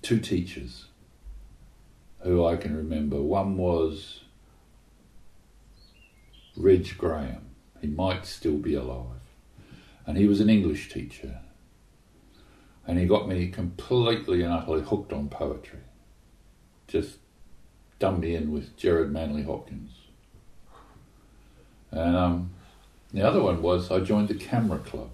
two teachers who I can remember. One was Reg Graham. He might still be alive. And he was an English teacher. And he got me completely and utterly hooked on poetry. Just dumbed me in with Gerard Manley Hopkins. And the other one was I joined the camera club.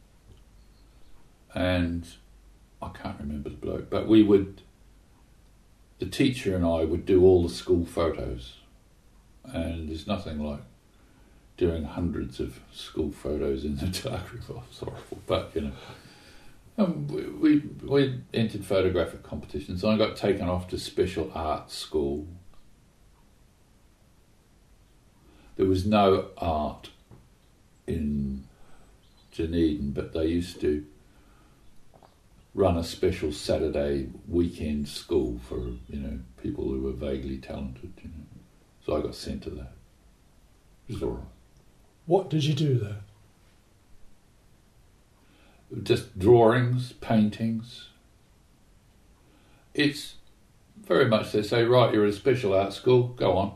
And I can't remember the bloke, but the teacher and I would do all the school photos. And there's nothing like doing hundreds of school photos in the darkroom. Oh, it's horrible, but we entered photographic competitions. I got taken off to special arts school. There was no art in Dunedin, but they used to run a special Saturday weekend school for people who were vaguely talented. So I got sent to that. It was all right. What did you do there? Just drawings, paintings. It's very much they say, right, you're at a special art school, go on.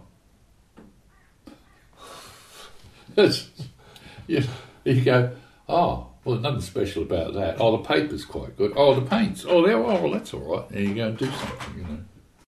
You go, oh, well, nothing special about that. Oh, the paper's quite good. Oh, the paints. Oh, well, that's all right. There you go and do something,